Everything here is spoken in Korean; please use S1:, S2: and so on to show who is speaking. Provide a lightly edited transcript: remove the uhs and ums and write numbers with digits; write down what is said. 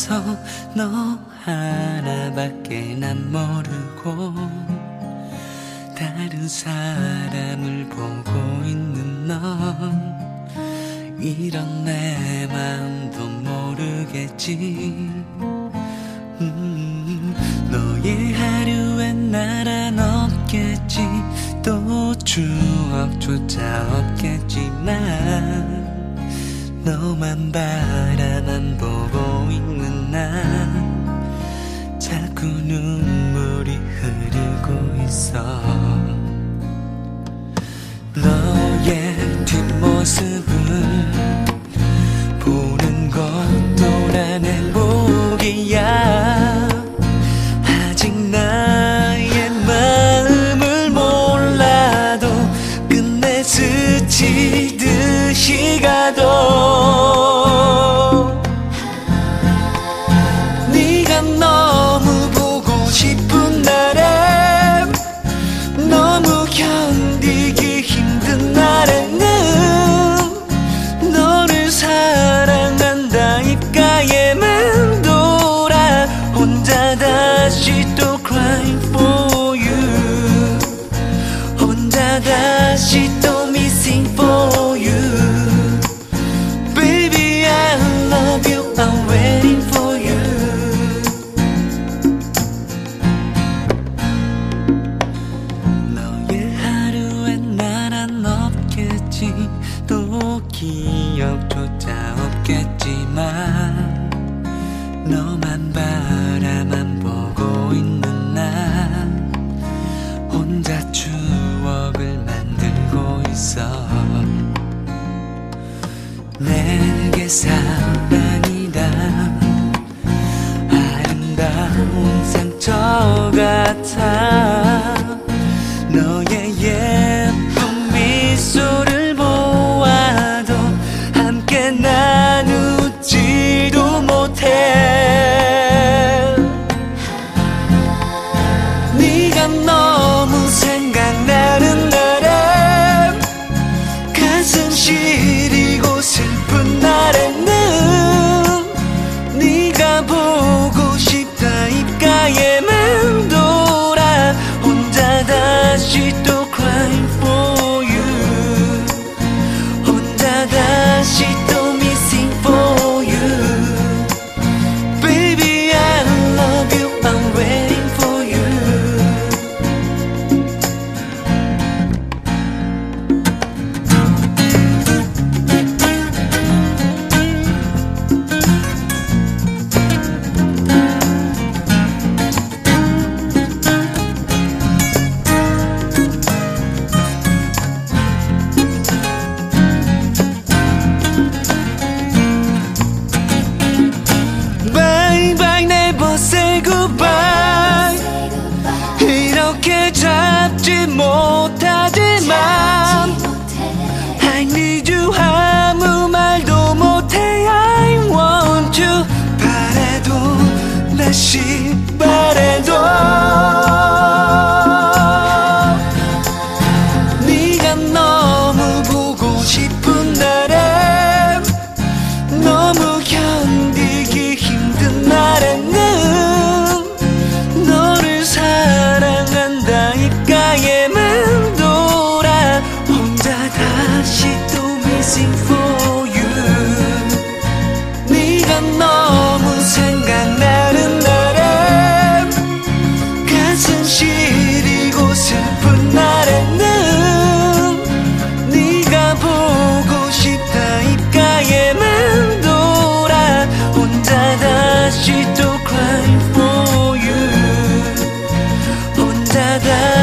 S1: 있어. 너 하나밖에 난 모르고 다른 사람을 보고 있는 넌 이런 내 마음도 모르겠지. 너의 하루엔 나란 없겠지. 또 추억조차 없겠지만 너만 바라만 보고 있는 난 자꾸 눈물이 흐르고 있어. 너의 뒷모습을 보는 것도 난 행복이야. 아직 나의 마음을 몰라도 끝내 스치듯이 가도 네가 너무 보고 싶은 날에 너무 견디기 힘든 날에는 너를 사랑한다 입가에 맴돌아 혼자 다시 또 crying for you. 혼자 다시 또 missing for you. Baby I love you, I'm waiting for you. 너의 하루엔 나란 없겠지. 또 기억조차 없겠지만 너만 바라만 보고 있는 난 혼자 추억을 만들고 있어. 내게 사랑이란 아름다운 상처 같아. 너의 예쁜 미소를 보아도 함께 나누지도 못해. 네가 너무 생각나는 날에 가슴 시리고 슬픈 날에는 네가 보고 싶다 입가에 맴돌아 혼자 다시 또 crying for you. 혼자 다시 또 missing for you. Baby I love you, I'm waiting for you. Bye bye never say goodbye. 이렇게 잡지 못하지만 I need you 아무 말도 못해. I want you 바래도 다시 바래도 네가 너무 보고 싶은 날에 너무 견디기 힘든 날에는 너를 사랑한다 입가에 맴돌아 혼자 다시 또 missing for you. 네가 너무 생각나는 날에 가슴 시리고 슬픈 날에는 네가 보고 싶다 입가에 맴돌아 혼자 다시 또 crying for you. 혼자 다시